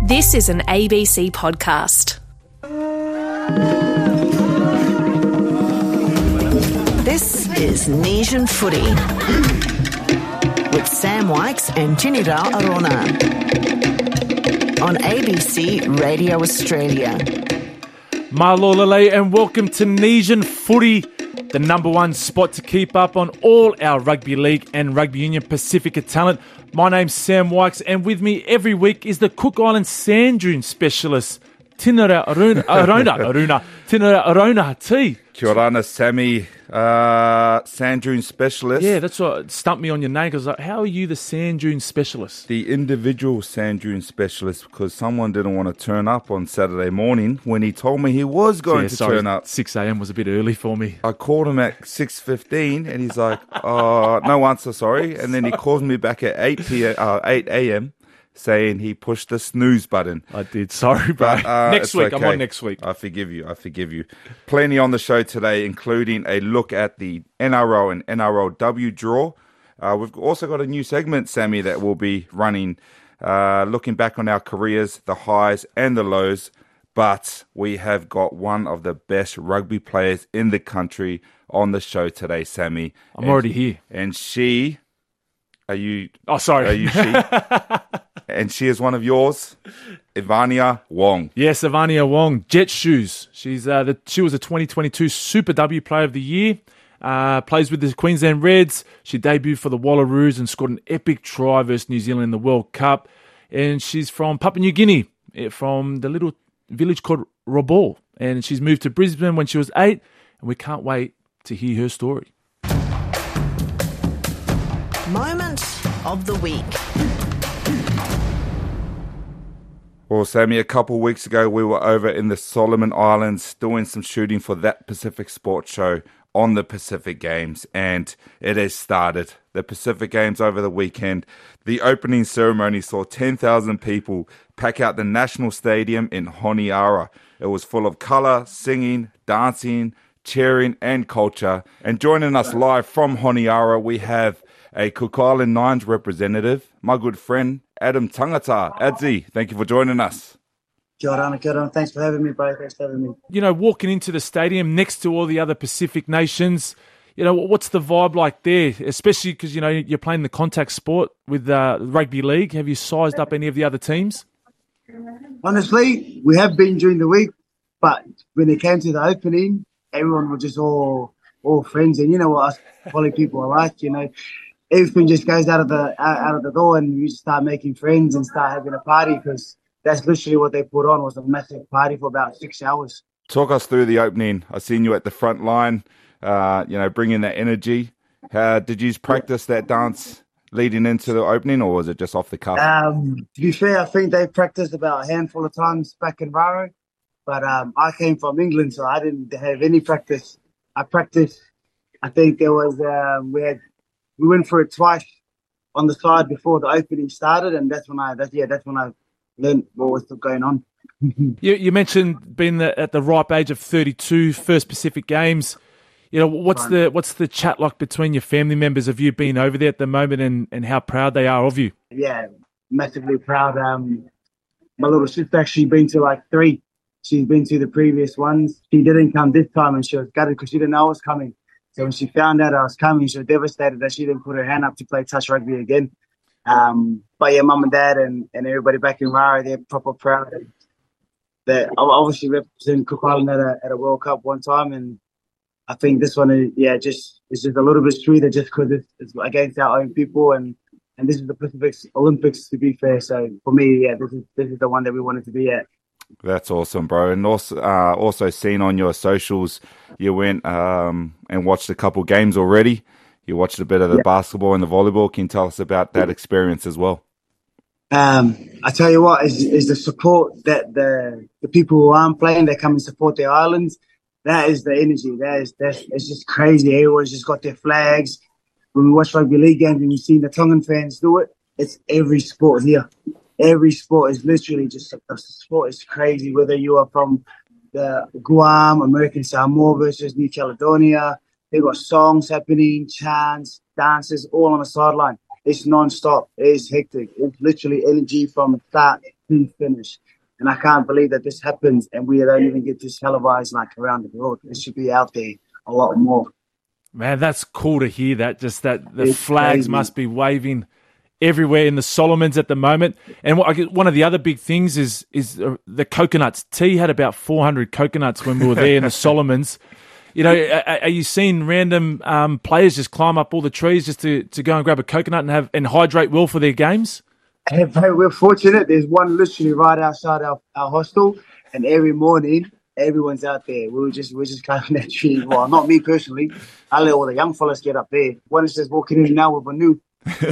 This is an ABC podcast. This is Nesian Footy with Sam Wykes and Tinira Arona on ABC Radio Australia. Malolale and welcome to Nesian Footy, the number one spot to keep up on all our rugby league and rugby union Pacifica talent. My name's Sam Wykes, and with me every week is the Cook Island Sand Dune specialist, Tinira Arona. Tinira Arona, T. Kia ora, Sammy, sand dune specialist. Yeah, that's what stumped me on your name, because like, how are you the sand dune specialist? The individual sand dune specialist, because someone didn't want to turn up on Saturday morning when he told me he was going to turn up. 6 a.m. was a bit early for me. I called him at 6:15 and he's like, no answer, sorry. And then he calls me back at 8 a.m. saying he pushed the snooze button. I did, sorry, bro. Next week, okay. I'm on next week. I forgive you. Plenty on the show today, including a look at the NRL and NRLW draw. We've also got a new segment, Sammy, that will be running, looking back on our careers, the highs and the lows. But we have got one of the best rugby players in the country on the show today, Sammy. I'm already here. And she... Are you... Oh, sorry. Are you she? And she is one of yours, Ivania Wong. Yes, Ivania Wong, Jet Shoes. She was the 2022 Super W Player of the Year. Plays with the Queensland Reds. She debuted for the Wallaroos and scored an epic try versus New Zealand in the World Cup. And she's from Papua New Guinea, from the little village called Rabaul. And she's moved to Brisbane when she was 8. And we can't wait to hear her story. Moment of the week. Well, Sammy, a couple of weeks ago, we were over in the Solomon Islands doing some shooting for that Pacific Sports Show on the Pacific Games, and it has started. The Pacific Games over the weekend. The opening ceremony saw 10,000 people pack out the National Stadium in Honiara. It was full of colour, singing, dancing, cheering, and culture. And joining us live from Honiara, we have a Cook Island Nines representative, my good friend, Adam Tangata. Adzi, thank you for joining us. Kia ora. Thanks for having me, bro. Thanks for having me. You know, walking into the stadium next to all the other Pacific nations, you know, what's the vibe like there? Especially because, you know, you're playing the contact sport with rugby league. Have you sized up any of the other teams? Honestly, we have been during the week, but when it came to the opening, everyone was just all friends. And you know what us poly people are like, you know. Everything just goes out of the door, and you just start making friends and start having a party, because that's literally what they put on, was a massive party for about 6 hours. Talk us through the opening. I've seen you at the front line, bringing that energy. Did you practice that dance leading into the opening, or was it just off the cuff? To be fair, I think they practiced about a handful of times back in Raro, but I came from England, so I didn't have any practice. I practiced. I think there was we went for it twice on the side before the opening started, and that's when I learned what was going on. You mentioned being at the ripe age of 32, first Pacific Games. You know, what's the chat like between your family members? Have you been over there at the moment, and how proud they are of you? Yeah, massively proud. My little sister actually been to like 3. She's been to the previous ones. She didn't come this time, and she was gutted because she didn't know I was coming. So when she found out I was coming, she was devastated that she didn't put her hand up to play touch rugby again. But yeah, mum and dad and everybody back in Rara, they're proper proud. That I obviously represented Cook Island at a World Cup one time, and I think this one is it's just a little bit sweeter just because it's against our own people, and this is the Pacific Olympics, to be fair. So for me, this is the one that we wanted to be at. That's awesome, bro. And also seen on your socials, you went and watched a couple games already. You watched a bit of the basketball and the volleyball. Can you tell us about that experience as well? I tell you what, is the support that the people who aren't playing, they come and support their islands. That is the energy. It's just crazy. Everyone's just got their flags. When we watch rugby league games and we've seen the Tongan fans do it, it's every sport here. Every sport is literally just the sport is crazy. Whether you are from the Guam, American Samoa versus New Caledonia, they've got songs happening, chants, dances, all on the sideline. It's non-stop. It's hectic. It's literally energy from start to finish. And I can't believe that this happens and we don't even get this televised like around the world. It should be out there a lot more. Man, that's cool to hear that. Just that the It's flags crazy. must be waving everywhere in the Solomons at the moment. And one of the other big things is the coconuts. T had about 400 coconuts when we were there in the Solomons. You know, are you seeing random players just climb up all the trees just to go and grab a coconut and hydrate well for their games? Hey, bro, we're fortunate. There's one literally right outside our hostel, and every morning everyone's out there. We're just climbing that tree. Well, not me personally. I let all the young fellas get up there. One is just walking in now with a new.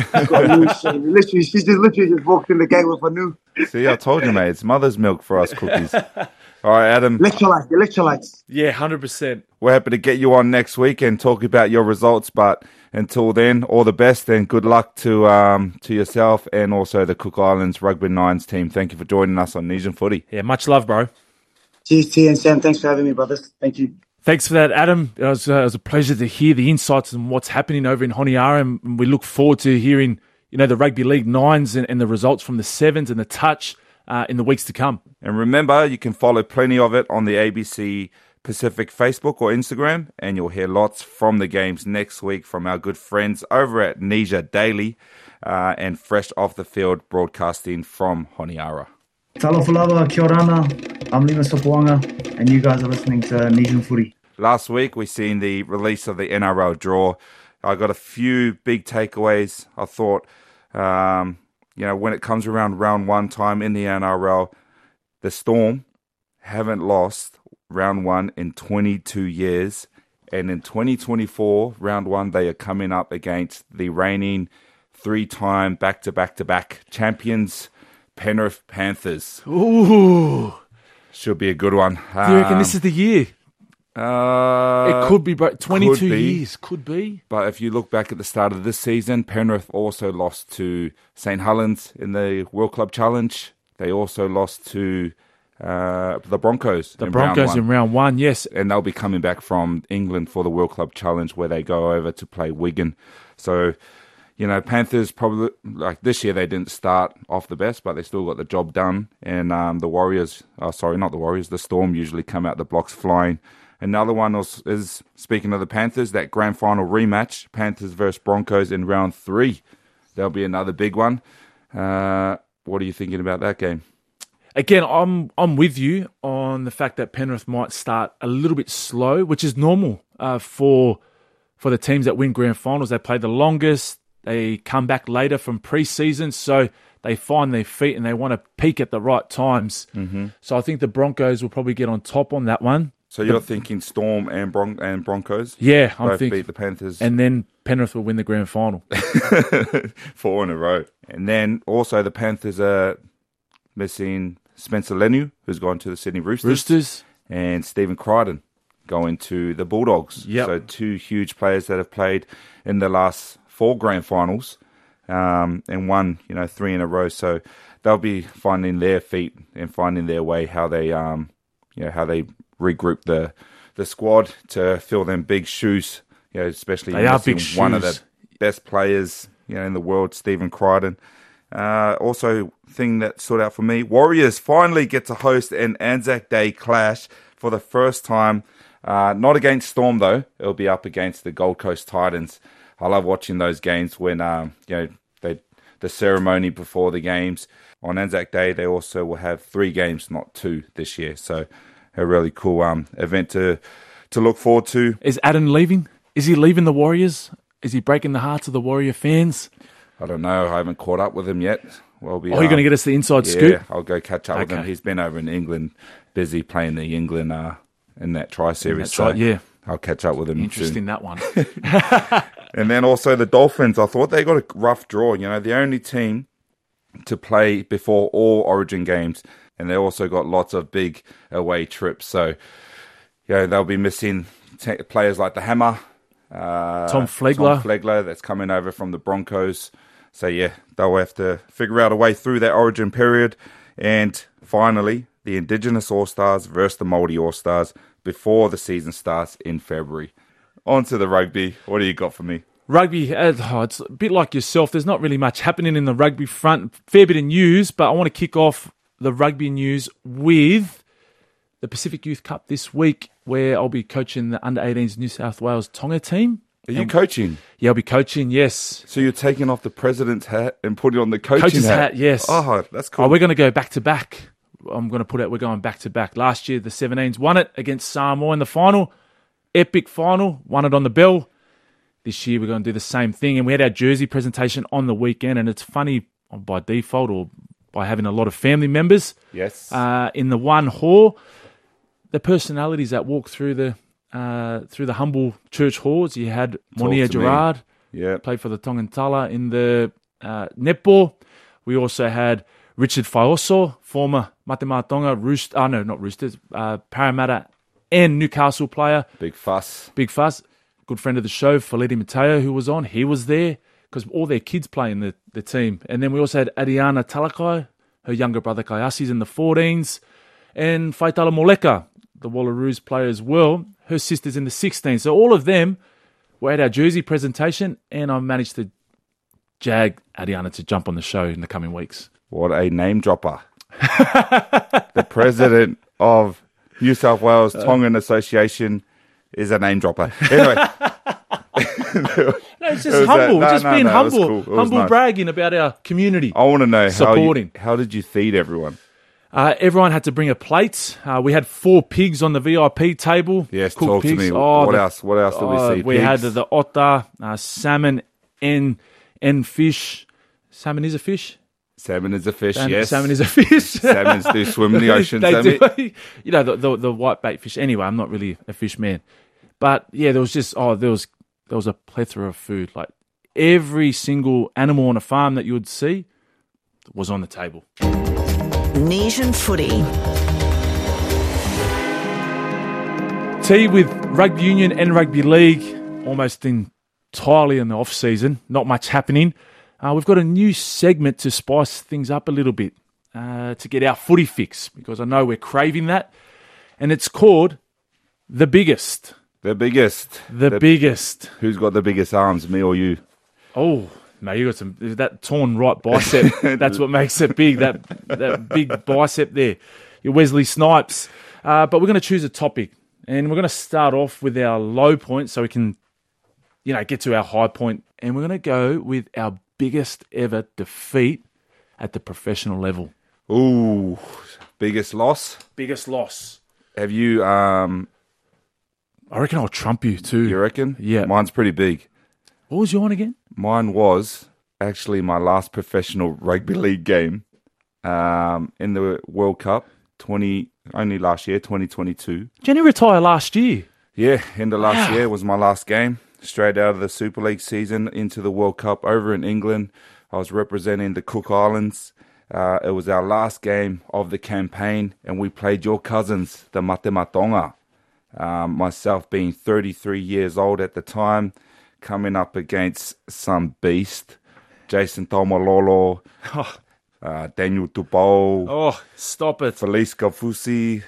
She just literally walked in the gate with a new. See, I told you, mate. It's mother's milk for us cookies. All right, Adam. Electrolytes. Yeah, 100%. We're happy to get you on next week and talk about your results. But until then, all the best and good luck to yourself and also the Cook Islands Rugby Nines team. Thank you for joining us on Nesian Footy. Yeah, much love, bro. Cheers, T and Sam. Thanks for having me, brothers. Thank you. Thanks for that, Adam. It was a pleasure to hear the insights and what's happening over in Honiara, and we look forward to hearing, the Rugby League Nines and the results from the Sevens and the Touch in the weeks to come. And remember, you can follow plenty of it on the ABC Pacific Facebook or Instagram, and you'll hear lots from the games next week from our good friends over at Nesia Daily and Fresh Off the Field broadcasting from Honiara. Talofalava, kia orana. I'm Lima Sopoanga, and you guys are listening to Nesian Footy. Last week, we seen the release of the NRL draw. I got a few big takeaways. I thought, when it comes around round one time in the NRL, the Storm haven't lost round one in 22 years. And in 2024, round one, they are coming up against the reigning three-time back-to-back champions, Penrith Panthers. Ooh. Should be a good one. Do you reckon this is the year? It could be, bro. 22 could be. years. Could be. But if you look back at the start of this season, Penrith also lost to St. Helens in the World Club Challenge. They also lost to the Broncos. The Broncos in round one, yes. And they'll be coming back from England for the World Club Challenge where they go over to play Wigan. So, Panthers probably, like this year, they didn't start off the best, but they still got the job done. And the Storm usually come out the blocks flying. Another one is, speaking of the Panthers, that grand final rematch, Panthers versus Broncos in round 3. That'll be another big one. What are you thinking about that game? Again, I'm with you on the fact that Penrith might start a little bit slow, which is normal for the teams that win grand finals. They play the longest. They come back later from pre-season, so they find their feet and they want to peak at the right times. Mm-hmm. So I think the Broncos will probably get on top on that one. So you're thinking Storm and Broncos? Yeah, I'm both thinking beat the Panthers. And then Penrith will win the grand final. 4 in a row. And then also the Panthers are missing Spencer Leniu, who's gone to the Sydney Roosters. And Stephen Crichton going to the Bulldogs. Yep. So 2 huge players that have played in the last 4 grand finals and won, 3 in a row. So they'll be finding their feet and finding their way, how they regroup the squad to fill them big shoes, especially they are big shoes. One of the best players, in the world, Stephen Crichton. Also, thing that stood out for me, Warriors finally get to host an Anzac Day clash for the first time. Not against Storm, though. It'll be up against the Gold Coast Titans. I love watching those games when, the ceremony before the games. On Anzac Day, they also will have 3 games, not 2 this year. So a really cool event to look forward to. Is Adam leaving? Is he leaving the Warriors? Is he breaking the hearts of the Warrior fans? I don't know. I haven't caught up with him yet. You're going to get us the inside scoop? Yeah, I'll go catch up with him. He's been over in England, busy playing the England in that Tri-Series. I'll catch up with him Interesting, soon. that one. And then also the Dolphins. I thought they got a rough draw. The only team to play before all Origin games. And they also got lots of big away trips. So, they'll be missing players like the Hammer. Tom Flegler. That's coming over from the Broncos. So, they'll have to figure out a way through that Origin period. And finally, the Indigenous All-Stars versus the Māori All-Stars before the season starts in February. On to the rugby. What do you got for me? Rugby, it's a bit like yourself. There's not really much happening in the rugby front. Fair bit of news, but I want to kick off the rugby news with the Pacific Youth Cup this week, where I'll be coaching the under-18s New South Wales Tonga team. Are you coaching? Yeah, I'll be coaching, yes. So you're taking off the president's hat and putting on the Coach's hat, yes. Oh, that's cool. Oh, we're going to go back-to-back. We're going back-to-back. Last year, the 17s won it against Samoa in the final. Epic final. Won it on the bell. This year, we're going to do the same thing. And we had our jersey presentation on the weekend. And it's funny, by default or by having a lot of family members Yes. in the one hall, the personalities that walk through the humble church halls. You had Monia to me. Gerard, Yeah. played for the Tongan Tala in the netball. We also had Richard Faioso, former Matematonga Parramatta and Newcastle player. Big fuss. Big fuss. Good friend of the show, Feleti Mateo, who was on. He was there because all their kids play in the team. And then we also had Adiana Talakai, her younger brother Kayasi's in the 14s. And Faitala Moleka, the Wallaroos player as well. Her sister's in the 16s. So all of them were at our jersey presentation, and I managed to jag Adiana to jump on the show in the coming weeks. What a name dropper. The president of New South Wales Tongan Association is a name dropper. Anyway. No, it's just humble. Being humble. Cool. Humble Nice. bragging about our community. I want to know Supporting. how did you feed everyone? Everyone had to bring a plate. We had 4 pigs on the VIP table. Yes, Cooked talk to pigs. me. What else did we see? We had Pigs? the otter, salmon, and fish. Salmon is a fish? Salmon is a fish, yes. Salmon is a fish. Salmons do swim in the ocean, They Sammy. do. You know, the white bait fish. Anyway, I'm not really a fish man. But yeah, there was a plethora of food. Like every single animal on a farm that you would see was on the table. Nesian Footy. Tea with rugby union and rugby league almost entirely in the off season. Not much happening. We've got a new segment to spice things up a little bit to get our footy fix, because I know we're craving that. And it's called The Biggest. The biggest. The biggest. Who's got the biggest arms, me or you? Oh, mate, you got that torn right bicep. That's what makes it big. That big bicep there. Your Wesley Snipes. But we're going to choose a topic, and we're going to start off with our low point so we can, get to our high point. And we're going to go with our biggest ever defeat at the professional level. Ooh, biggest loss. Biggest loss. Have you? I reckon I'll trump you too. You reckon? Yeah. Mine's pretty big. What was your one again? Mine was actually my last professional rugby league game in the World Cup, only last year, 2022. Did you only retire last year? Yeah, end of last year was my last game. Straight out of the Super League season into the World Cup over in England. I was representing the Cook Islands. It was our last game of the campaign, and we played your cousins, the Matematonga. Myself being 33 years old at the time, coming up against some beast, Jason Tomalolo, Daniel Tupou, Oh, stop it. Felice Gafusi.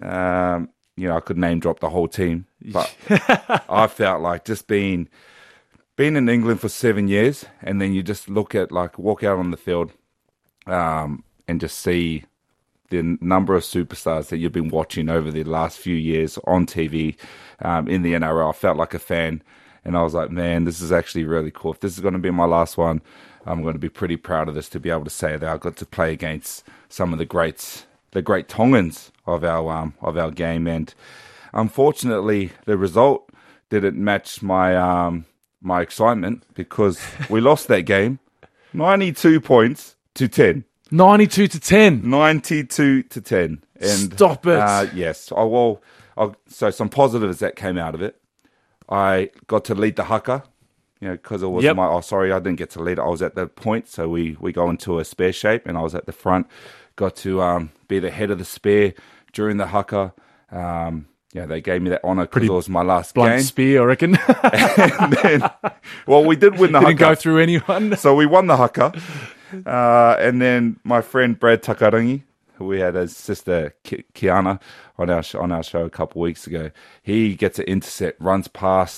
I could name drop the whole team, but I felt like just being in England for 7 years, and then you just walk out on the field, and just see the number of superstars that you've been watching over the last few years on TV in the NRL. I felt like a fan, and I was like, man, this is actually really cool. If this is going to be my last one, I'm going to be pretty proud of this, to be able to say that I got to play against some of the greats, the great Tongans of our game. And unfortunately, the result didn't match my my excitement, because we lost that game 92 points to 10. 92 to 10. 92 to 10. And, Stop it. Yes. So some positives that came out of it. I got to lead the haka, because it was Yep. I didn't get to lead it. I was at the point, so we go into a spare shape, and I was at the front. Got to be the head of the spare during the haka. They gave me that honour because it was my last Blunt game. spear, I reckon. And then, well, we did win the Didn't haka. go through anyone. So we won the haka. And then my friend Brad Takarangi, who we had his sister Kiana on our show a couple of weeks ago, he gets an intercept, runs past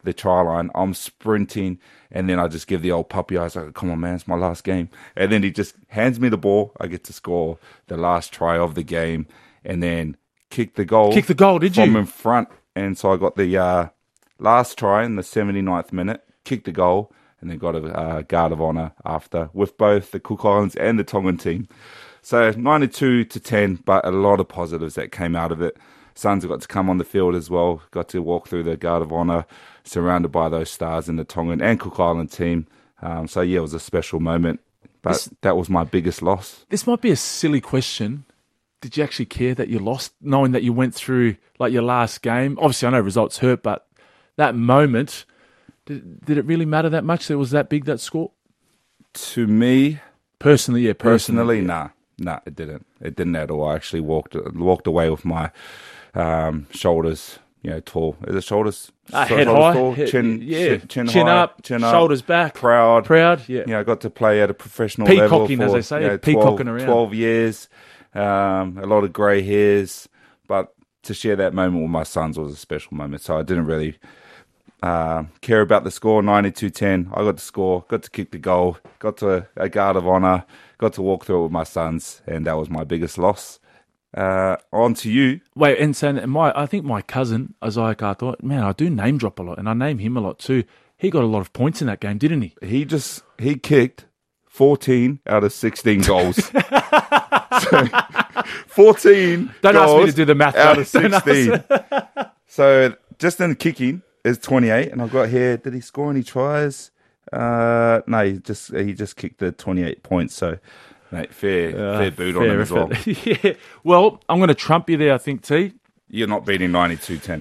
the try line. I'm sprinting, and then I just give the old puppy eyes, like, come on, man, it's my last game. And then he just hands me the ball. I get to score the last try of the game, and then kick the goal. Kick the goal, did you? From in front. And so I got the last try in the 79th minute, kicked the goal, and then got a guard of honour after with both the Cook Islands and the Tongan team. So 92-10, but a lot of positives that came out of it. Suns got to come on the field as well, got to walk through the Guard of Honour, surrounded by those stars in the Tongan and Cook Island team. So, yeah, it was a special moment, but that was my biggest loss. This might be a silly question. Did you actually care that you lost, knowing that you went through like your last game? Obviously, I know results hurt, but that moment, did it really matter that much that it was that big, that score? To me... Personally, yeah. Personally, nah, it didn't. It didn't at all. I actually walked away with my... shoulders, tall. Is it shoulders? Head high, tall, chin high, up, shoulders back, proud. Yeah, I got to play at a professional level peacocking, for, as they say, peacocking around 12 years, a lot of grey hairs, but to share that moment with my sons was a special moment. So I didn't really care about the score. 92-10. I got to score, got to kick the goal, got to a guard of honour, got to walk through it with my sons, and that was my biggest loss. On to you. Wait, and so I think my cousin, Isaiah Carthor, man, I do name drop a lot, and I name him a lot too. He got a lot of points in that game, didn't he? He kicked 14 out of 16 goals. So, 14 Don't goals ask me to do the math out of 16. So just in kicking is 28, and I've got here, did he score any tries? No, he just kicked the 28 points, so... Mate, fair boot on him as well. Yeah. Well, I'm going to trump you there, I think, T. You're not beating 92-10.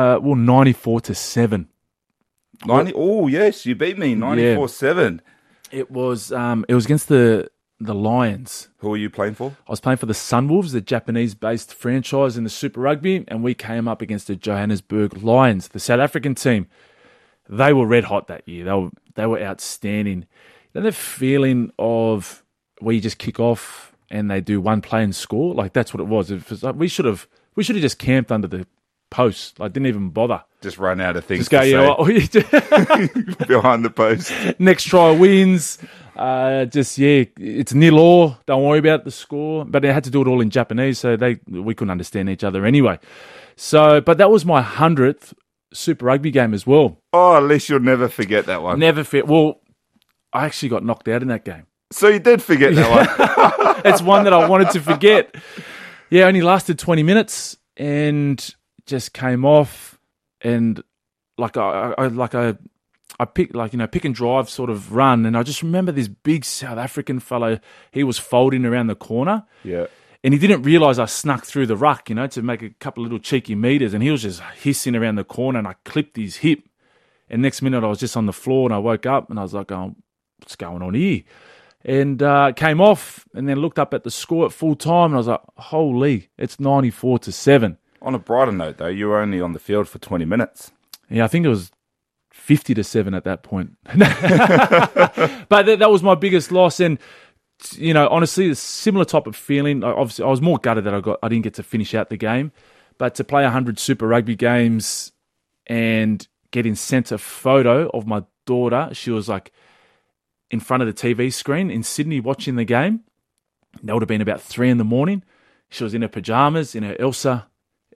94-7. 90. Oh, yes, you beat me 94-7. It was against the Lions. Who were you playing for? I was playing for the Sunwolves, the Japanese-based franchise in the Super Rugby, and we came up against the Johannesburg Lions, the South African team. They were red hot that year. They were outstanding. Then the feeling of where you just kick off and they do one play and score, like that's what it was. It was like, we should have just camped under the post. Like didn't even bother. Just run out of things. Just go, behind the post. Next try wins. It's 0-0. Don't worry about the score. But they had to do it all in Japanese, so we couldn't understand each other anyway. So, but that was my 100th Super Rugby game as well. Oh, at least you'll never forget that one. Never forget. Well, I actually got knocked out in that game. So you did forget that one. It's one that I wanted to forget. Yeah, only lasted 20 minutes and just came off and I pick and drive sort of run, and I just remember this big South African fellow. He was folding around the corner. Yeah. And he didn't realise I snuck through the ruck, to make a couple of little cheeky meters, and he was just hissing around the corner, and I clipped his hip. And next minute I was just on the floor, and I woke up and I was like, oh, what's going on here? And came off and then looked up at the score at full time, and I was like, holy, it's 94-7. On a brighter note, though, you were only on the field for 20 minutes. Yeah, I think it was 50-7 at that point. But that was my biggest loss. And, honestly, a similar type of feeling. Obviously, I was more gutted that I didn't get to finish out the game. But to play 100 Super Rugby games and getting sent a photo of my daughter, she was like in front of the TV screen in Sydney watching the game. That would have been about 3 a.m. She was in her pajamas, in her Elsa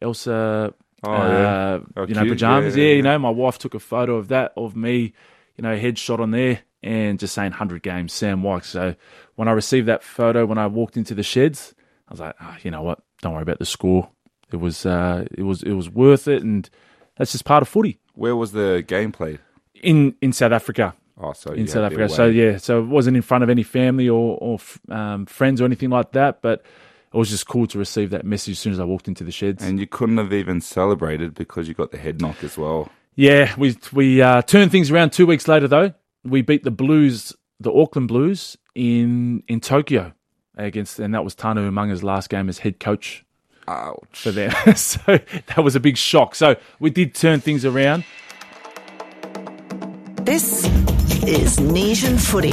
pajamas. Yeah. My wife took a photo of that, of me, headshot on there, and just saying 100 games, Sam Wyke. So when I received that photo, when I walked into the sheds, I was like, you know what? Don't worry about the score. It was worth it, and that's just part of footy. Where was the game played? In South Africa. Oh, so in South Africa. So it wasn't in front of any family or friends or anything like that, but it was just cool to receive that message as soon as I walked into the sheds. And you couldn't have even celebrated because you got the head knock as well. Yeah, we turned things around 2 weeks later, though. We beat the Auckland Blues in Tokyo and that was Tanu Umanga's last game as head coach. Ouch. For them. So that was a big shock. So we did turn things around. This is Nation Footy.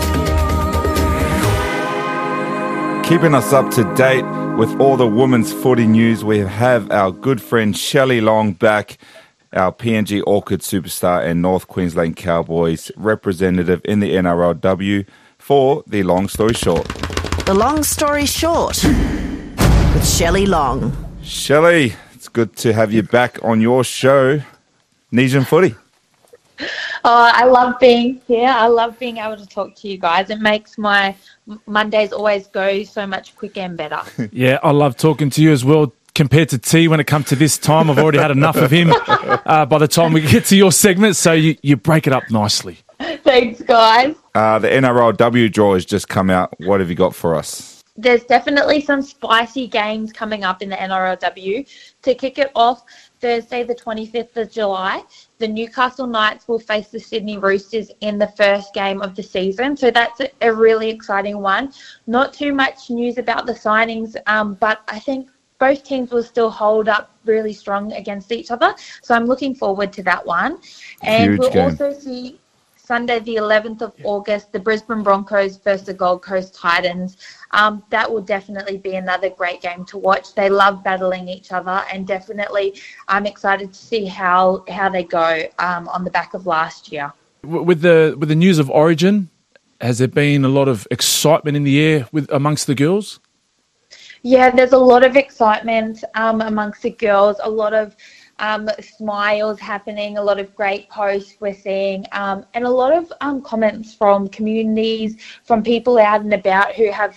Keeping us up to date with all the women's footy news, we have our good friend Shelley Long back. our PNG Orchid superstar and North Queensland Cowboys representative in the NRLW for the Long Story Short. The Long Story Short with Shelley Long. Shelley, it's good to have you back on your show, Nesian Footy. Oh, I love being here. I love being able to talk to you guys. It makes my Mondays always go so much quicker and better. Yeah, I love talking to you as well. Compared to T, when it comes to this time, I've already had enough of him by the time we get to your segment, so you break it up nicely. Thanks, guys. The NRLW draw has just come out. What have you got for us? There's definitely some spicy games coming up in the NRLW. To kick it off, Thursday the 25th of July, the Newcastle Knights will face the Sydney Roosters in the first game of the season. So that's a really exciting one. Not too much news about the signings, but I think both teams will still hold up really strong against each other. So I'm looking forward to that one. And Huge we'll game. also see Sunday the 11th of August, the Brisbane Broncos versus the Gold Coast Titans. That will definitely be another great game to watch. They love battling each other, and definitely I'm excited to see how they go on the back of last year. With the news of Origin, has there been a lot of excitement in the air amongst the girls? Yeah, there's a lot of excitement amongst the girls, a lot of smiles happening, a lot of great posts we're seeing, and a lot of comments from communities, from people out and about who have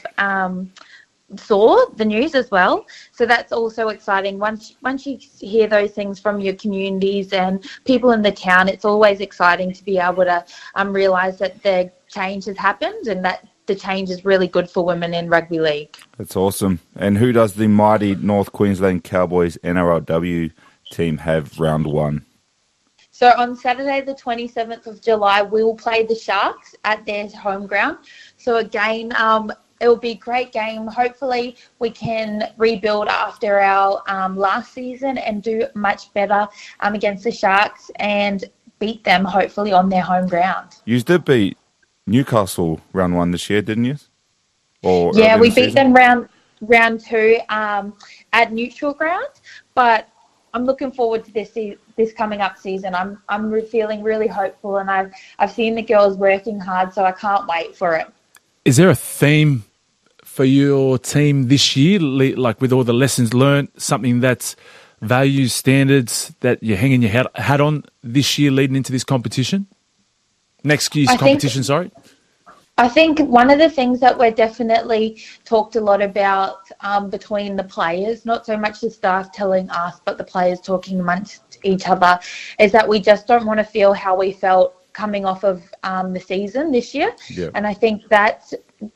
saw the news as well. So that's also exciting. Once you hear those things from your communities and people in the town, it's always exciting to be able to realise that the change has happened and that the change is really good for women in rugby league. That's awesome. And who does the mighty North Queensland Cowboys NRLW team have round one? So on Saturday the 27th of July, we will play the Sharks at their home ground. So again, it will be a great game. Hopefully we can rebuild after our last season and do much better against the Sharks and beat them hopefully on their home ground. You did beat Newcastle round one this year, didn't you? Or yeah, we beat them round two at neutral ground, but I'm looking forward to this coming up season. I'm feeling really hopeful, and I've seen the girls working hard, so I can't wait for it. Is there a theme for your team this year, like with all the lessons learned, something that's values, standards that you're hanging your hat on this year leading into this competition? Next year's competition, sorry. I think one of the things that we're definitely talked a lot about between the players, not so much the staff telling us, but the players talking amongst each other, is that we just don't want to feel how we felt coming off of the season this year. Yeah. And I think that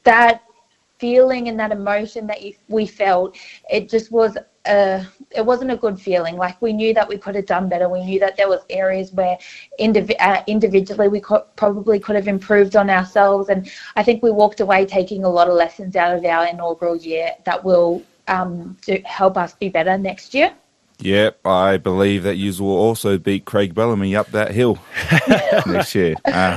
feeling and that emotion that we felt, it just was it wasn't a good feeling. Like, we knew that we could have done better. We knew that there was areas where individually we probably could have improved on ourselves. And I think we walked away taking a lot of lessons out of our inaugural year that will help us be better next year. Yep, I believe that you will also beat Craig Bellamy up that hill next year.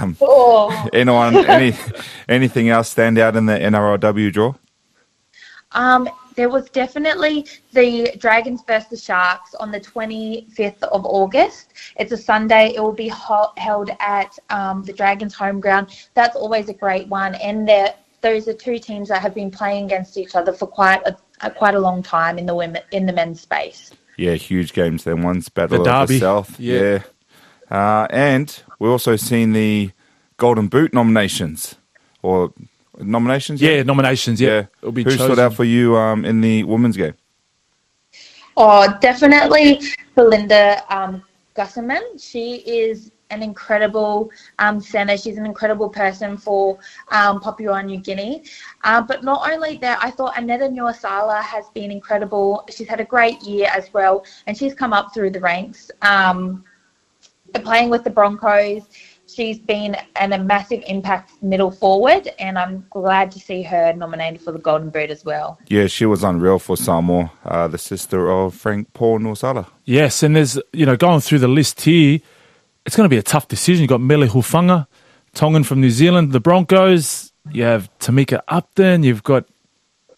Anything else stand out in the NRLW draw? There was definitely the Dragons versus the Sharks on the 25th of August. It's a Sunday. It will be held at the Dragons home ground. That's always a great one. And those are two teams that have been playing against each other for quite a long time in the men's space. Yeah, huge games then. One's Battle the of Derby. the South. Yeah. And we've also seen the Golden Boot nominations. Or nominations? Yeah, nominations, yeah. It'll be Who chosen. stood out for you in the women's game? Oh, definitely Belinda Gusserman. She is an incredible centre. She's an incredible person for Papua New Guinea. But not only that, I thought Aneta Nuasala has been incredible. She's had a great year as well, and she's come up through the ranks. Playing with the Broncos, she's been a massive impact middle forward, and I'm glad to see her nominated for the Golden Boot as well. Yeah, she was unreal for Samoa, the sister of Frank Paul Nuasala. Yes, and there's, going through the list here, it's going to be a tough decision. You've got Mele Hufanga, Tongan from New Zealand, the Broncos. You have Tamika Upton. You've got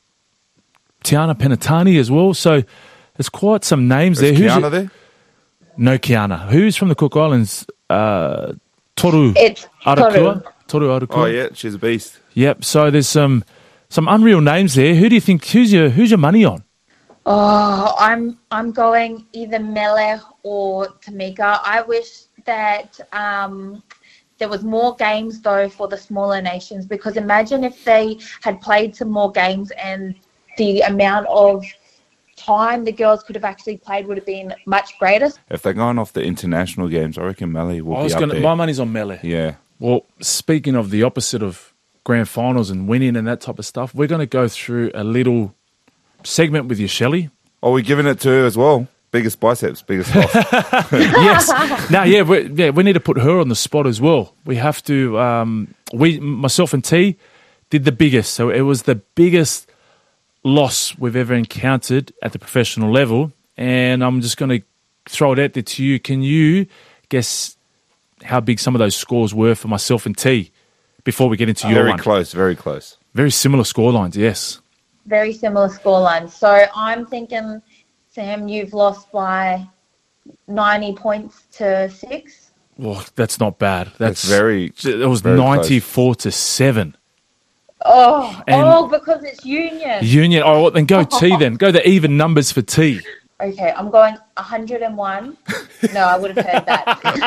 Tiana Penatani as well. So there's quite some names there. Kiana there? No Kiana. Who's from the Cook Islands? Toru It's Arakua. Toru Arakua. Oh, yeah, she's a beast. Yep. So there's some unreal names there. Who do you think? Who's your money on? Oh, I'm going either Mele or Tamika. I wish that there was more games though for the smaller nations, because imagine if they had played some more games and the amount of time the girls could have actually played would have been much greater. If they're going off the international games, I reckon Melly will be up there. My money's on Mele. Yeah. Well, speaking of the opposite of grand finals and winning and that type of stuff, we're going to go through a little segment with you, Shelley. Oh, we're giving it to her as well. Biggest biceps, biggest loss. Yes. Now, we need to put her on the spot as well. We have to. Myself and T did the biggest. So it was the biggest loss we've ever encountered at the professional level. And I'm just going to throw it out there to you. Can you guess how big some of those scores were for myself and T before we get into your one? Very close. Very similar scorelines, yes. Very similar scorelines. So I'm thinking, Sam, you've lost by 90 points to 6. Well, that's not bad. That's very. It was very 94-7. Because it's Union. Union. Oh, well, then go T then. Go the even numbers for T. Okay, I'm going 101. No, I would have heard that.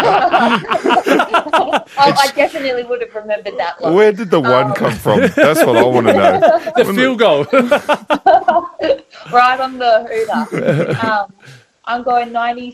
I definitely would have remembered that one. Where did the one come from? That's what I want to know. The field goal. Right on the hooter. I'm going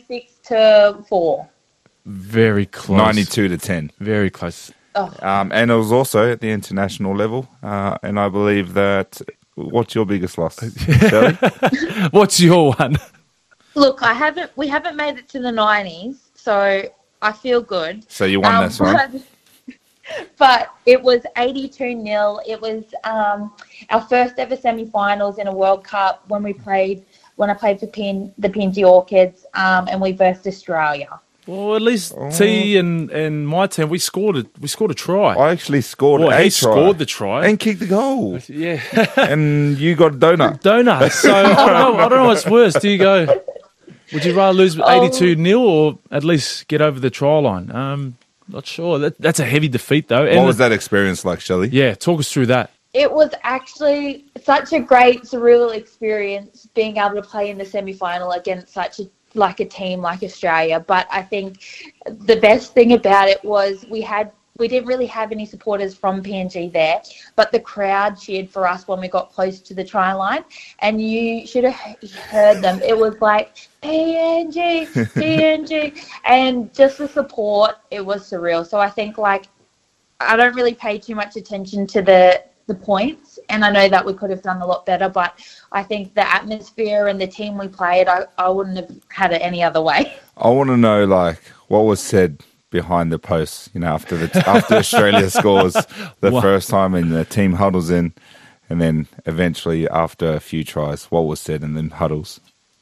96-4. Very close. 92-10. Very close. And it was also at the international level. And I believe that. What's your biggest loss, Shelley? What's your one? Look, we haven't made it to the 90s, so I feel good. So you won this one. But it was 82-0. It was our first ever semi-finals in a World Cup when I played for the PNG Orchids, and we versed Australia. Well, at least T and my team, we scored a try. I actually scored a try. Scored the try. And kicked the goal. Yeah. And you got a donut. So I don't know what's worse. Do you go, would you rather lose 82-0 or at least get over the try line? Not sure. That's a heavy defeat, though. What was that experience like, Shelley? Yeah, talk us through that. It was actually such a great, surreal experience being able to play in the semi-final against such a team like Australia. But I think the best thing about it was we didn't really have any supporters from PNG there, but the crowd cheered for us when we got close to the try line, and you should have heard them. It was like, PNG, PNG, and just the support, it was surreal. So I think, I don't really pay too much attention to the points, and I know that we could have done a lot better, but I think the atmosphere and the team we played, I wouldn't have had it any other way. I want to know, what was said behind the post, after Australia scores the first time and the team huddles in, and then eventually after a few tries, what was said in the huddles?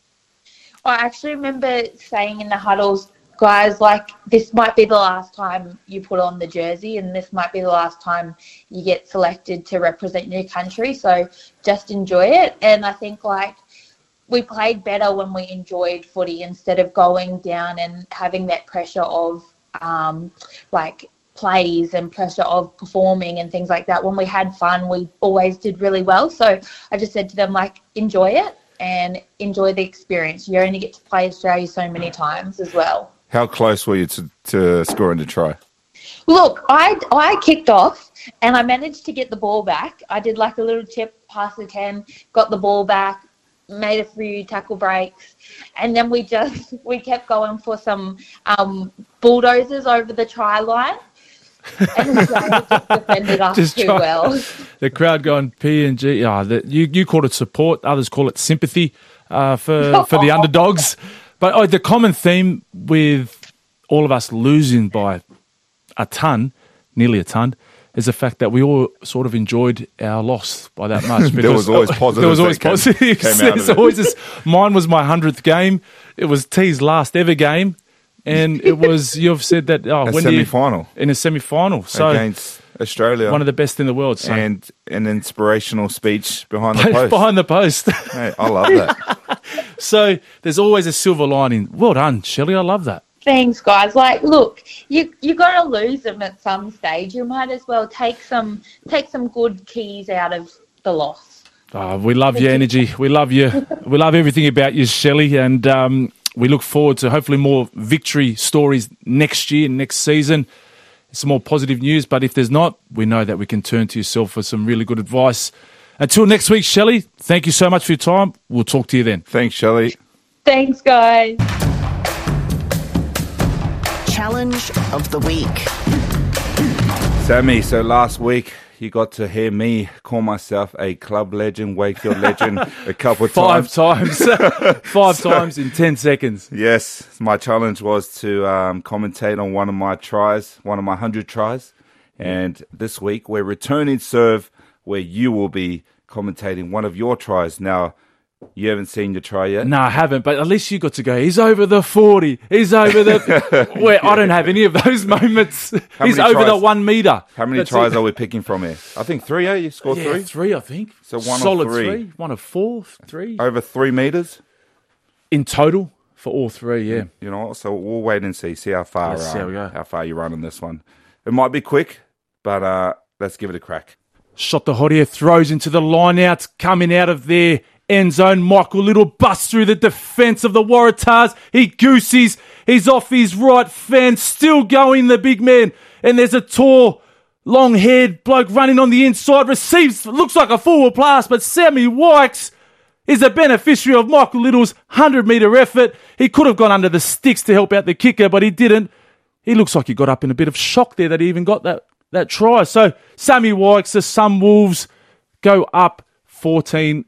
I actually remember saying in the huddles, guys, this might be the last time you put on the jersey, and this might be the last time you get selected to represent your country, so just enjoy it. And I think we played better when we enjoyed footy instead of going down and having that pressure of plays and pressure of performing and things like that. When we had fun, we always did really well. So I just said to them, enjoy it and enjoy the experience. You only get to play Australia so many times as well. How close were you to scoring the try? Look, I kicked off and I managed to get the ball back. I did a little chip past the 10, got the ball back, made a few tackle breaks, and then we kept going for some bulldozers over the try line. And Australia just defended us too well. The crowd going PNG. You call it support, others call it sympathy for the underdogs. But the common theme with all of us losing by nearly a ton, is the fact that we all sort of enjoyed our loss by that much. There was always positive. There was always positives. Mine was my 100th game. It was T's last ever game. And it was, you've said that... semi-final. In a semi-final. So against Australia. One of the best in the world. So. And an inspirational speech behind the post. Behind the post. Hey, I love that. So there's always a silver lining. Well done, Shelley. I love that. Thanks, guys. Like, look, you got to lose them at some stage. You might as well take some good keys out of the loss. Oh, we love your energy. We love you. We love everything about you, Shelley. And we look forward to hopefully more victory stories next year, next season. Some more positive news. But if there's not, we know that we can turn to yourself for some really good advice. Until next week, Shelley, thank you so much for your time. We'll talk to you then. Thanks, Shelley. Thanks, guys. Challenge of the week. Sammy, so last week you got to hear me call myself a club legend, Wakefield legend, a couple of times. 5 times. 5 times in 10 seconds. Yes, my challenge was to commentate on one of my tries, one of my 100 tries. And this week we're returning serve where you will be commentating one of your tries. Now, you haven't seen your try yet? No, I haven't, but at least you got to go, he's over the 40, he's over the... Where I don't have any of those moments. He's over tries? the 1 metre. How many tries are we picking from here? I think 3, eh? You scored 3? 3, I think. So one solid of 3. 3. 1 of 4, 3. Over 3 metres? In total for all 3, yeah. You know what? So we'll wait and see how far Let's see how we go. how far you run on this one. It might be quick, but let's give it a crack. Shot the hot air, throws into the line out, coming out of their end zone. Michael Little busts through the defence of the Waratahs. He goosies. He's off his right fence, still going, the big man. And there's a tall, long-haired bloke running on the inside. Receives, looks like a forward pass, but Sammy Wykes is a beneficiary of Michael Little's 100-metre effort. He could have gone under the sticks to help out the kicker, but he didn't. He looks like he got up in a bit of shock there that he even got that try. So Sammy Wykes, the Sunwolves, go up 14-0.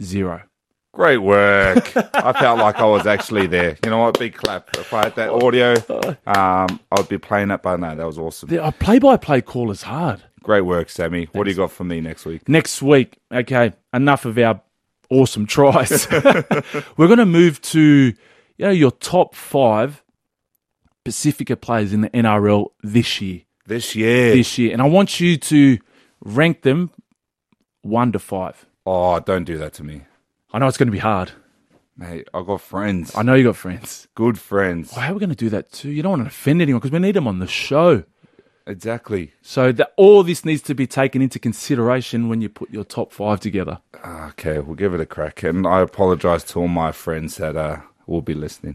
Great work. I felt like I was actually there. You know what? Big clap. If I had that audio, I'd be playing it, but no, that was awesome. A play-by-play call is hard. Great work, Sammy. What do you got for me next week? Next week, okay, enough of our awesome tries. We're going to move to your top 5 Pacifica players in the NRL this year. This year. And I want you to rank them 1 to 5. Oh, don't do that to me. I know it's going to be hard. Mate, I got friends. I know you got friends. Good friends. How are we going to do that too? You don't want to offend anyone because we need them on the show. Exactly. So all this needs to be taken into consideration when you put your top 5 together. Okay, we'll give it a crack. And I apologise to all my friends that will be listening.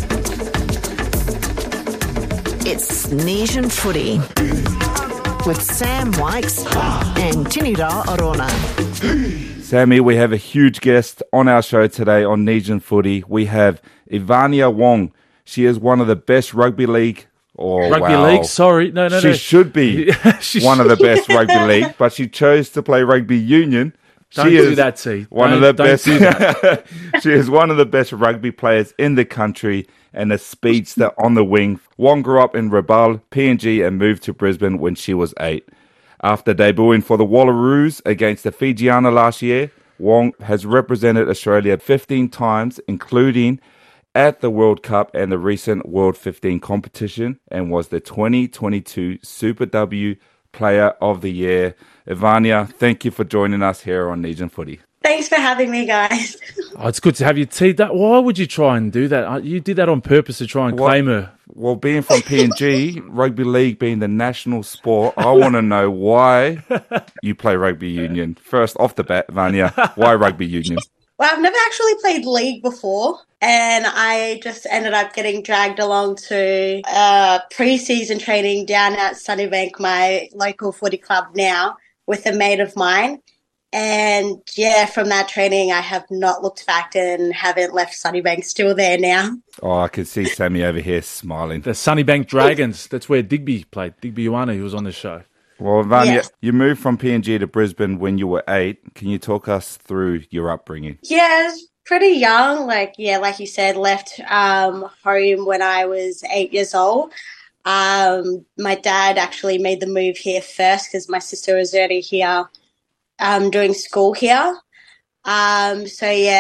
It's Nesian Footy with Sam Wykes and Tinira Orona. Sammy, we have a huge guest on our show today on Nesian Footy. We have Ivania Wong. She is one of the best rugby league. League? Sorry. No. She should be one of the best rugby league, but she chose to play rugby union. Don't do that, T. One of the best. She is one of the best rugby players in the country and a speedster on the wing. Wong grew up in Rabaul, PNG, and moved to Brisbane when she was 8. After debuting for the Wallaroos against the Fijiana last year, Wong has represented Australia 15 times, including at the World Cup and the recent World 15 competition, and was the 2022 Super W Player of the Year. Ivania, thank you for joining us here on Nesian Footy. Thanks for having me, guys. Oh, it's good to have you, T. Why would you try and do that? You did that on purpose to try and claim her. Well, being from PNG, rugby league being the national sport, I want to know why you play rugby union. First, off the bat, Vanya, why rugby union? Well, I've never actually played league before, and I just ended up getting dragged along to pre-season training down at Sunnybank, my local footy club now, with a mate of mine. And yeah, from that training, I have not looked back and haven't left Sunnybank. Still there now. Oh, I can see Sammy over here smiling. The Sunnybank Dragons. That's where Digby played. Digby Ioane, who was on the show. Well, Vanya, you moved from PNG to Brisbane when you were 8. Can you talk us through your upbringing? Yeah, I was pretty young. Like you said, left home when I was 8 years old. My dad actually made the move here first because my sister was already here doing school here. Left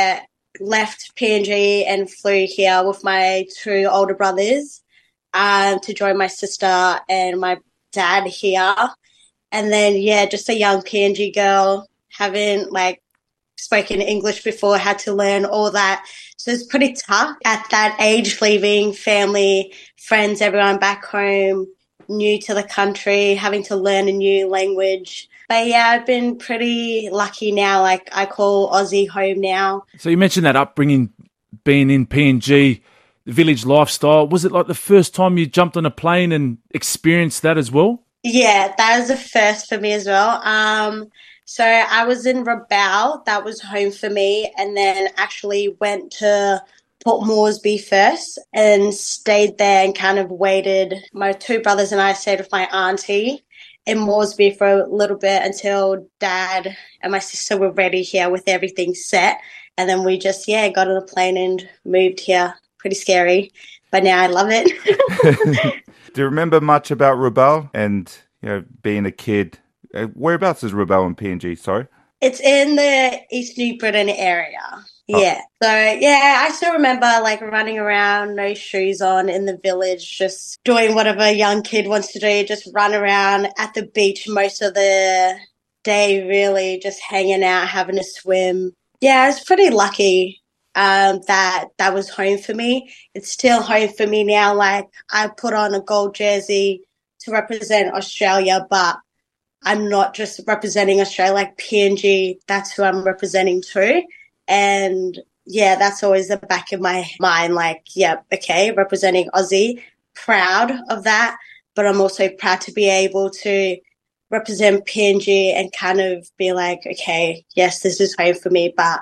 PNG and flew here with my 2 older brothers to join my sister and my dad here. And then, just a young PNG girl, haven't spoken English before, had to learn all that. So it's pretty tough at that age, leaving family, friends, everyone back home, new to the country, having to learn a new language. But yeah, I've been pretty lucky now. Like, I call Aussie home now. So you mentioned that upbringing, being in PNG, the village lifestyle. Was it like the first time you jumped on a plane and experienced that as well? Yeah, that was the first for me as well. So I was in Rabaul, that was home for me, and then actually went to Port Moresby first and stayed there and kind of waited. My two brothers and I stayed with my auntie in Moresby for a little bit until Dad and my sister were ready here with everything set. And then we just, got on a plane and moved here. Pretty scary, but now I love it. Do you remember much about Rabaul and, being a kid? Whereabouts is Rabaul in PNG, sorry? It's in the East New Britain area. Yeah. So, I still remember like running around, no shoes on in the village, just doing whatever a young kid wants to do, just run around at the beach most of the day, really, just hanging out, having a swim. Yeah, I was pretty lucky that was home for me. It's still home for me now. Like, I put on a gold jersey to represent Australia, but I'm not just representing Australia, like PNG, that's who I'm representing too. And that's always the back of my mind, like, representing Aussie, proud of that. But I'm also proud to be able to represent PNG and kind of be like, okay, yes, this is home for me. But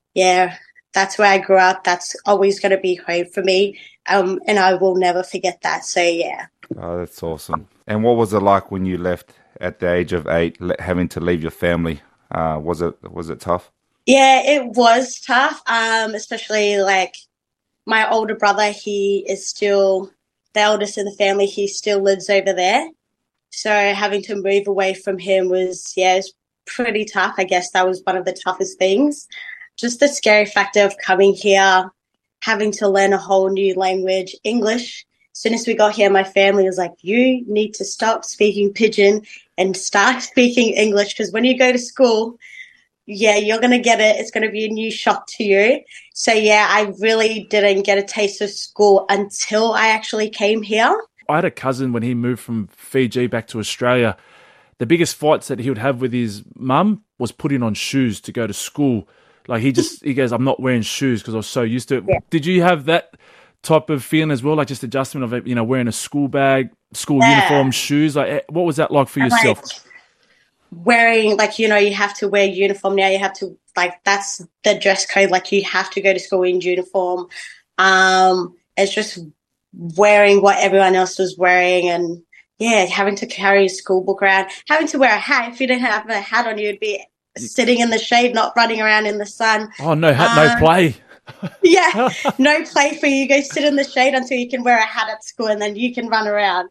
that's where I grew up. That's always going to be home for me. And I will never forget that. So, yeah. Oh, that's awesome. And what was it like when you left at the age of 8, having to leave your family? Was it tough? Yeah, it was tough, especially like my older brother, he is still the eldest in the family. He still lives over there. So having to move away from him was, it was pretty tough. I guess that was one of the toughest things. Just the scary factor of coming here, having to learn a whole new language, English. As soon as we got here, my family was like, you need to stop speaking Pidgin and start speaking English, because when you go to school, you're going to get it. It's going to be a new shock to you. So, I really didn't get a taste of school until I actually came here. I had a cousin when he moved from Fiji back to Australia. The biggest fights that he would have with his mum was putting on shoes to go to school. Like he goes, I'm not wearing shoes because I was so used to it. Yeah. Did you have that type of feeling as well? Like just adjustment of, wearing a school bag, school uniform, shoes? Like what was that like for yourself? Wearing, you have to wear uniform now. You have to, that's the dress code. Like, you have to go to school in uniform. It's just wearing what everyone else was wearing and, having to carry a school book around, having to wear a hat. If you didn't have a hat on, you'd be sitting in the shade, not running around in the sun. Oh, no hat, no play. No play for you. You go sit in the shade until you can wear a hat at school and then you can run around.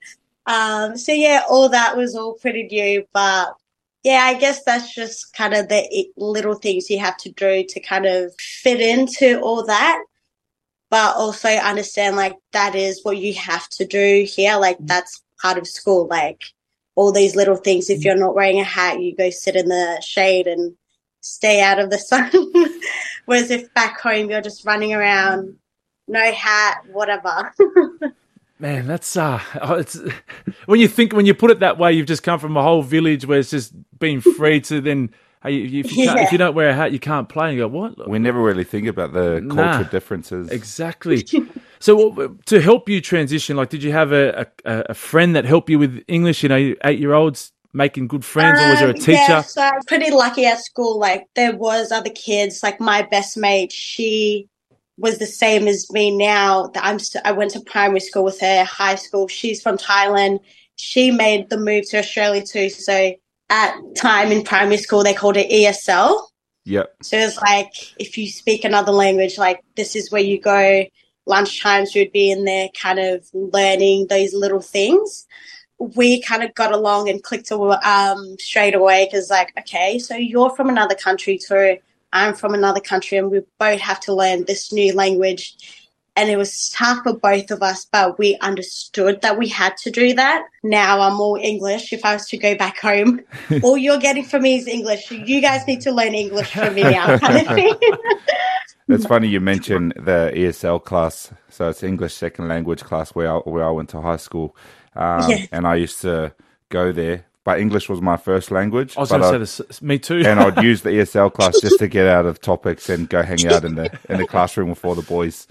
All that was all pretty new, but I guess that's just kind of the little things you have to do to kind of fit into all that, but also understand, that is what you have to do here. That's part of school, all these little things. If you're not wearing a hat, you go sit in the shade and stay out of the sun. Whereas if back home, you're just running around, no hat, whatever. Man, that's it's when you put it that way, you've just come from a whole village where it's just been free to then if you don't wear a hat, you can't play. And you go, what? We never really think about the culture differences. Exactly. So to help you transition, did you have a friend that helped you with English? 8-year-olds making good friends, or was there a teacher? Yeah, so I was pretty lucky at school. There was other kids. My best mate, she was the same as me now. I went to primary school with her, high school. She's from Thailand. She made the move to Australia too. So at time in primary school, they called it ESL. Yep. So it's if you speak another language, this is where you go. Lunchtimes you'd be in there kind of learning those little things. We kind of got along and clicked straight away because okay, so you're from another country too. I'm from another country and we both have to learn this new language. and it was tough for both of us, but we understood that we had to do that. Now I'm all English. If I was to go back home, all you're getting from me is English. You guys need to learn English from me now, kind of thing. It's funny you mentioned the ESL class. So it's English second language class where I went to high school. And I used to go there. But English was my first language. I was going to say this, me too. And I'd use the ESL class just to get out of topics and go hang out in the classroom with all the boys.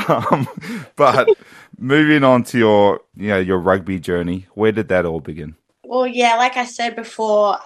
But moving on to your rugby journey, where did that all begin? Well, yeah, like I said before,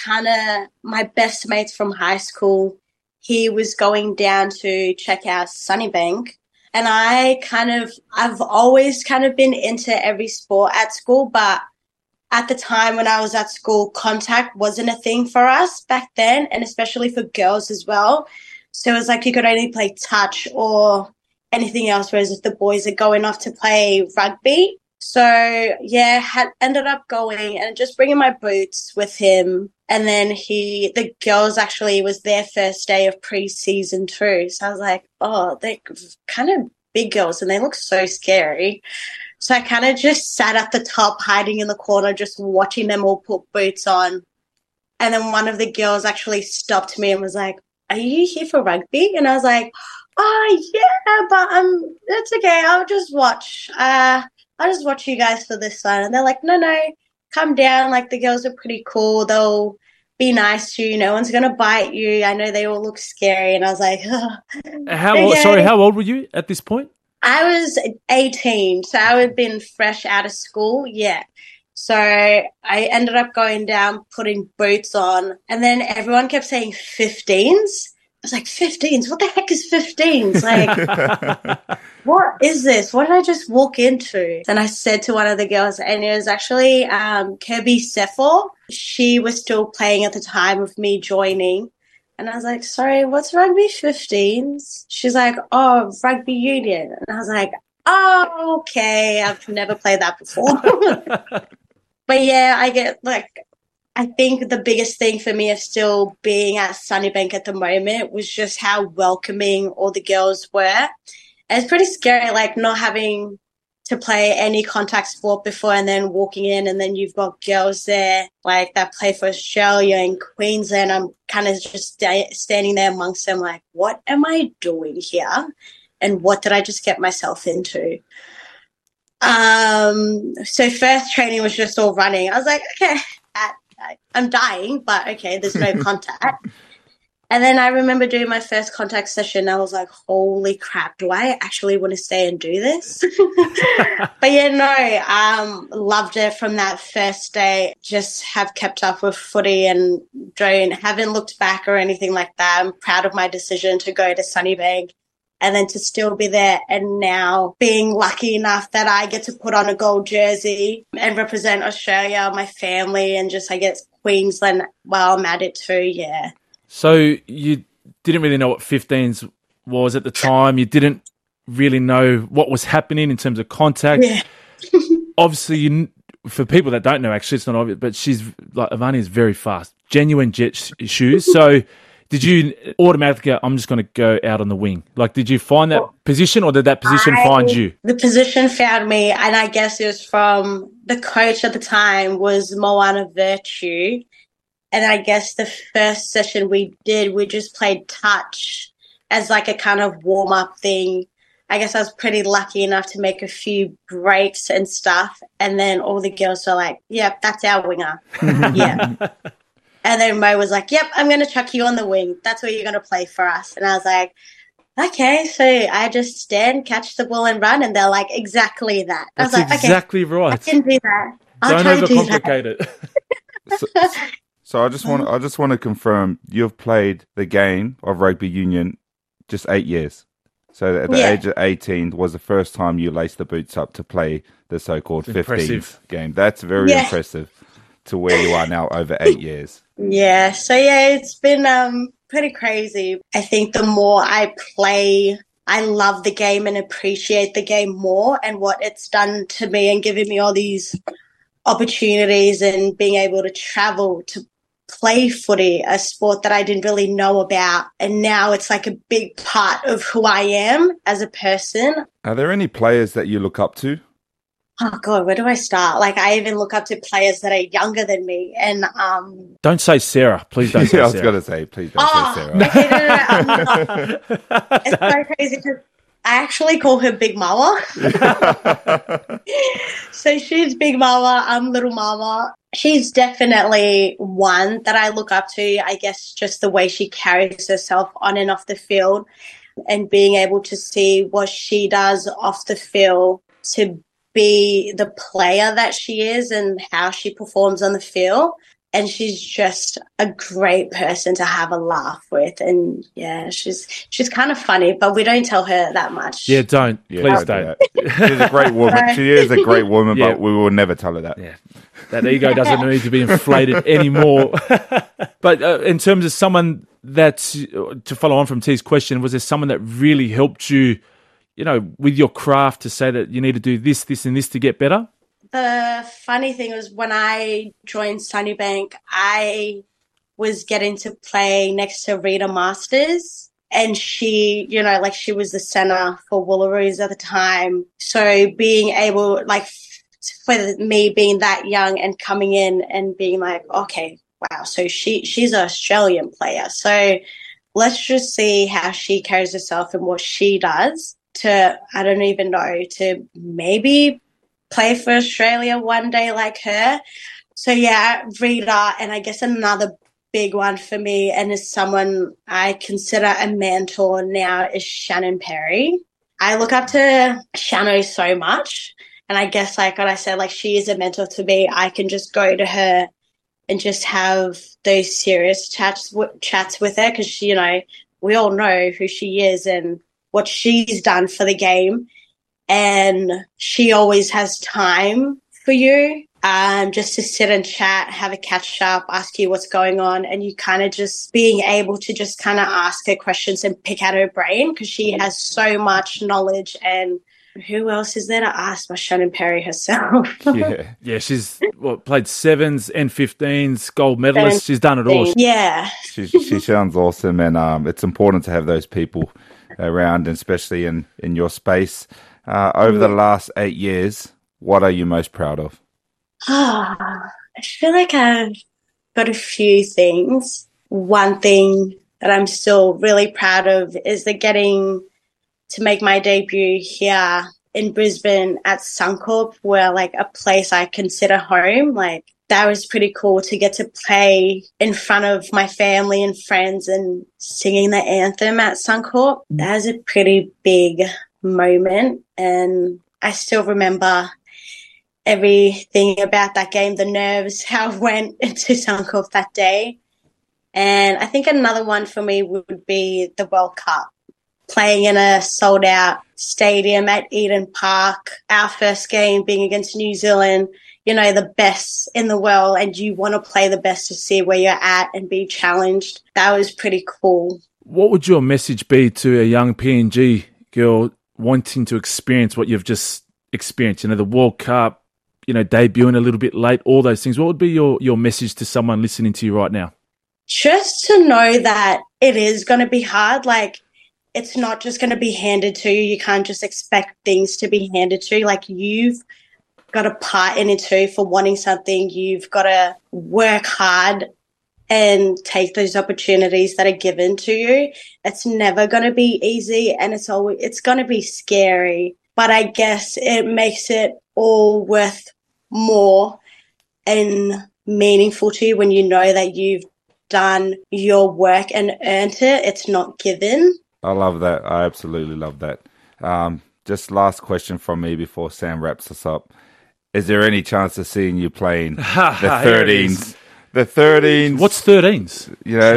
my best mates from high school, he was going down to check out Sunnybank. And I've always kind of been into every sport at school, but at the time when I was at school, contact wasn't a thing for us back then, and especially for girls as well. So it was like you could only play touch or anything else, whereas if the boys are going off to play rugby. So, yeah, ended up going and just bringing my boots with him. And then the girls actually was their first day of pre-season too. So I was like, oh, they're kind of big girls and they look so scary. So I kind of just sat at the top, hiding in the corner, just watching them all put boots on. And then one of the girls actually stopped me and was like, are you here for rugby? And I was like, oh, yeah, but it's okay. I'll just watch. I'll just watch you guys for this one. And they're like, no, come down. Like, the girls are pretty cool. They'll be nice to you. No one's going to bite you. I know they all look scary. And I was like, oh, how old were you at this point? I was 18, so I had been fresh out of school, yeah. So I ended up going down, putting boots on, and then everyone kept saying 15s. I was like, 15s? What the heck is 15s? Like, what is this? What did I just walk into? And I said to one of the girls, and it was actually Kirby Sefor. She was still playing at the time of me joining. And I was like, sorry, what's rugby 15s? She's like, oh, rugby union. And I was like, oh, okay. I've never played that before. But yeah, I think the biggest thing for me of still being at Sunnybank at the moment was just how welcoming all the girls were. And it's pretty scary, like not having to play any contact sport before and then walking in and then you've got girls there like that play for Australia and Queensland. I'm kind of just standing there amongst them like, what am I doing here? And what did I just get myself into? So first training was just all running. I was like, okay, I'm dying, but okay, there's no contact. And then I remember doing my first contact session. I was like, holy crap, do I actually want to stay and do this? But yeah, no, loved it from that first day. Just have kept up with footy and haven't looked back or anything like that. I'm proud of my decision to go to Sunnybank and then to still be there. And now being lucky enough that I get to put on a gold jersey and represent Australia, my family, and just, I guess, Queensland while I'm at it too, yeah. So you didn't really know what 15s was at the time. You didn't really know what was happening in terms of contact. Yeah. Obviously, for people that don't know, actually, it's not obvious, but Ivani is very fast. Genuine jet shoes. So did you automatically go, I'm just going to go out on the wing? Like, did you find that position or did that position find you? The position found me, and I guess it was from the coach at the time was Moana Virtue. And I guess the first session we just played touch as like a kind of warm-up thing. I guess I was pretty lucky enough to make a few breaks and stuff. And then all the girls were like, yep, that's our winger. Yeah. And then Mo was like, yep, I'm going to chuck you on the wing. That's where you're going to play for us. And I was like, okay. So I just stand, catch the ball and run. And they're like, exactly that. That's I was like, exactly okay, right. I can do that. Don't overcomplicate it. So I just want to confirm you've played the game of rugby union just 8 years. So at the age of 18 was the first time you laced the boots up to play the so-called 15s game. That's very impressive to where you are now over 8 years. Yeah. So yeah, it's been pretty crazy. I think the more I play, I love the game and appreciate the game more and what it's done to me and giving me all these opportunities and being able to travel to play footy, a sport that I didn't really know about. And now it's like a big part of who I am as a person. Are there any players that you look up to? Oh God, where do I start? Like, I even look up to players that are younger than me. And Don't say Sarah. Please don't say I was Sarah. going to say, please don't say Sarah. okay, no. It's so crazy because I actually call her Big Mama. So she's Big Mama, I'm Little Mama. She's definitely one that I look up to. I guess just the way she carries herself on and off the field, and being able to see what she does off the field to be the player that she is and how she performs on the field. And she's just a great person to have a laugh with. And yeah, she's kind of funny, but we don't tell her that much. Yeah, don't. Yeah, Please don't don't. do that. She's a great woman. She is a great woman, Yeah. but we will never tell her that. Yeah, that ego doesn't need to be inflated anymore. But in terms of someone that's, to follow on from T's question, was there someone that really helped you, with your craft to say that you need to do this, this, and this to get better? The funny thing was when I joined Sunnybank, I was getting to play next to Rita Masters, and she, she was the center for Wallaroos at the time. So being able, for me being that young and coming in and being like, okay, wow, so she's an Australian player. So let's just see how she carries herself and what she does to, I don't even know, to maybe play for Australia one day like her. So yeah, Rita, and I guess another big one for me, and is someone I consider a mentor now, is Shannon Perry. I look up to Shannon so much, and I guess like what I said, like she is a mentor to me. I can just go to her and just have those serious chats with her because we all know who she is and what she's done for the game. And she always has time for you, just to sit and chat, have a catch up, ask you what's going on, and you kind of just being able to just kind of ask her questions and pick at her brain because she has so much knowledge. And who else is there to ask but Shannon Perry herself? Yeah, she's played sevens and 15s, gold medalist. She's done it all. Yeah. She sounds awesome, and it's important to have those people around, especially in your space. Over the last 8 years, what are you most proud of? I feel like I've got a few things. One thing that I'm still really proud of is getting to make my debut here in Brisbane at Suncorp, where a place I consider home. That was pretty cool to get to play in front of my family and friends and singing the anthem at Suncorp. That was a pretty big moment, and I still remember everything about that game, the nerves, how it went into Suncorp that day. And I think another one for me would be the World Cup, playing in a sold-out stadium at Eden Park, our first game being against New Zealand, the best in the world, and you want to play the best to see where you're at and be challenged. That was pretty cool. What would your message be to a young PNG girl wanting to experience what you've just experienced, the World Cup, debuting a little bit late, all those things? What would be your message to someone listening to you right now? Just to know that it is going to be hard. It's not just going to be handed to you. You can't just expect things to be handed to you. You've got a part in it too for wanting something. You've got to work hard and take those opportunities that are given to you. It's never going to be easy, and it's going to be scary, but I guess it makes it all worth more and meaningful to you when you know that you've done your work and earned it. It's not given. I love that. I absolutely love that. Just last question from me before Sam wraps us up. Is there any chance of seeing you playing the 13s? The 13s. What's 13s?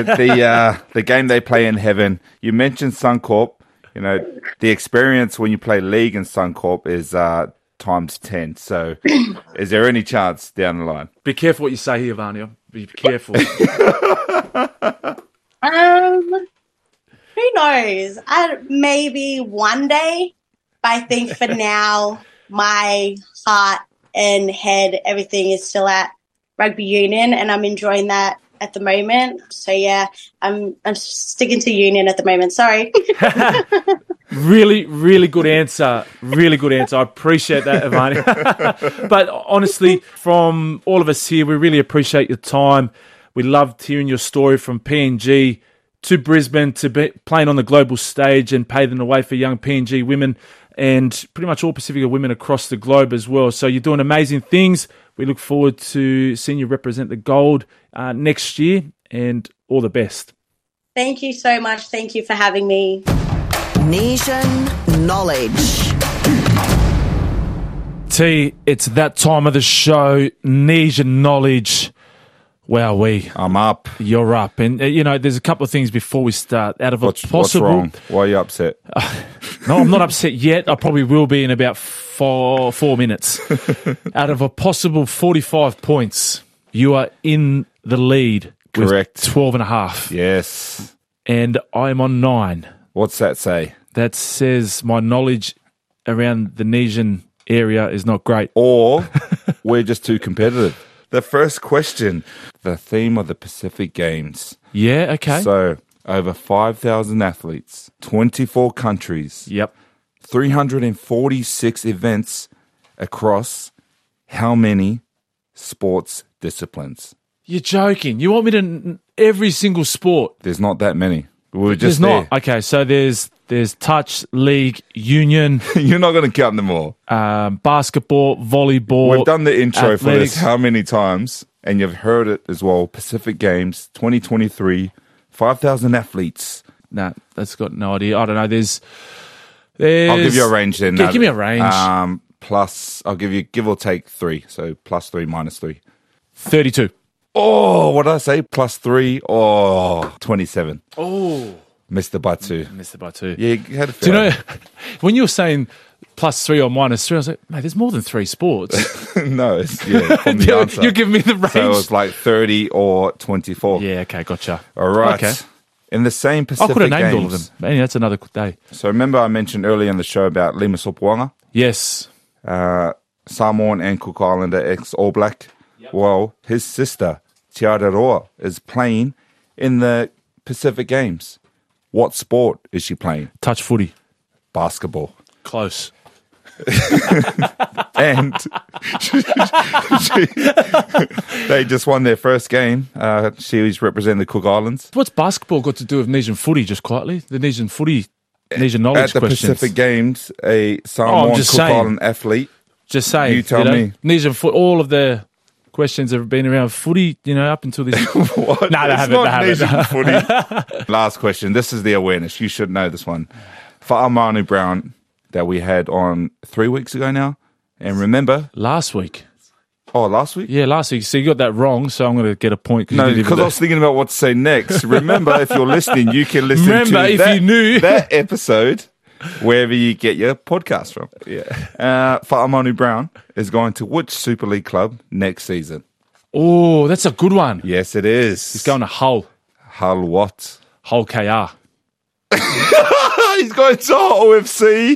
The game they play in heaven. You mentioned Suncorp. The experience when you play league in Suncorp is times 10. So is there any chance down the line? Be careful what you say here, Vanya. Be careful. Who knows? Maybe one day. But I think for now, my heart and head, everything is still at rugby union, and I'm enjoying that at the moment. So yeah, I'm sticking to union at the moment. Sorry. Really, really good answer. Really good answer. I appreciate that, Ivani. But honestly, from all of us here, we really appreciate your time. We loved hearing your story from PNG to Brisbane to playing on the global stage and paving the way for young PNG women and pretty much all Pacifica women across the globe as well. So you're doing amazing things. We look forward to seeing you represent the gold next year, and all the best. Thank you so much. Thank you for having me. Nesian Knowledge. T, it's that time of the show, Nesian Knowledge. Wowee. I'm up. You're up. And, there's a couple of things before we start. What's wrong? Why are you upset? No, I'm not upset yet. I probably will be in about four minutes. Out of a possible 45 points, you are in the lead. Correct. With 12 and a half. Yes. And I'm on 9. What's that say? That says my knowledge around the Nesian area is not great. Or we're just too competitive. The first question, the theme of the Pacific Games. Yeah, okay. So, over 5,000 athletes, 24 countries. Yep. 346 events across how many sports disciplines? You're joking. You want me to every single sport? There's not that many. We were just there's not. Okay, so there's touch, league, union. You're not going to count them all. Basketball, volleyball. We've done the intro athletics. for this how many times, and you've heard it as well. Pacific Games 2023, 5,000 athletes. Nah, that's got no idea. I don't know. There's. I'll give you a range then. Give me a range. Plus, I'll give you give or take 3. So plus 3 minus 3. 32. Oh, what did I say? Plus 3 or 27. Oh. Mr. Batu. Yeah, you had a Do you know, when you were saying plus 3 or minus 3, I was like, mate, there's more than 3 sports. No, it's from the answer. You're giving me the range. So it was like 30 or 24. Yeah, okay, gotcha. All right. Okay. In the same Pacific I could have named Games, all of them. Man, that's another day. So remember I mentioned earlier in the show about Lima Sopoaga? Yes. Samoan and Cook Islander ex-All Black. Yep. Well, his sister, Te Araroa, is playing in the Pacific Games. What sport is she playing? Touch footy. Basketball. Close. And they just won their first game. She was representing the Cook Islands. What's basketball got to do with Nesian footy, just quietly? The Nesian footy, Nesian knowledge At the questions. Pacific Games, a Samoan Cook Island athlete. Just saying. You tell me. Nesian foot, all of the questions have been around footy, up until this. What? No, they haven't. Footy. Last question. This is the awareness. You should know this one. For Amanu Brown that we had on 3 weeks ago now. And remember... Last week. Oh, last week? Yeah, last week. So you got that wrong, so I'm going to get a point. No, because I was thinking about what to say next. Remember, if you're listening, you can listen to that episode wherever you get your podcast from. Yeah. For Amanu Brown is going to which Super League club next season? Oh, that's a good one. Yes, it is. He's going to Hull. Hull what? Hull KR. He's going to OFC.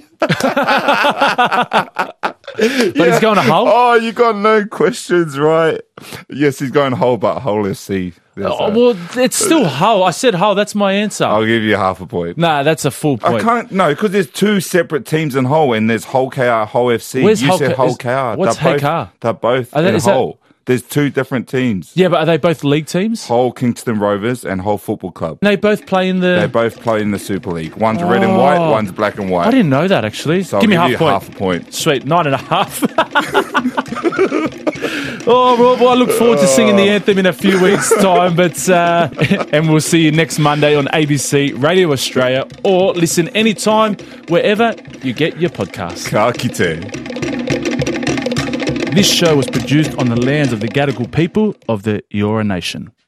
But he's going to Hull? Oh, you got no questions right. Yes, he's going Hull, but Hull FC. Well, it's still Hull. I said Hull. That's my answer. I'll give you half a point. Nah, that's a full point. I can't. No, because there's 2 separate teams in Hull, and there's Hull KR, Hull FC. Where's you Hull said Hull KR. What's KR? They're both in Hull. There's 2 different teams. Yeah, but are they both league teams? Hull Kingston Rovers and Hull Football Club. They both play in the... They both play in the Super League. One's red and white, one's black and white. I didn't know that, actually. So give me half half a point. Sweet, 9.5. Well, I look forward to singing the anthem in a few weeks' time, but and we'll see you next Monday on ABC Radio Australia, or listen anytime, wherever you get your podcasts. Ka kite. This show was produced on the lands of the Gadigal people of the Eora Nation.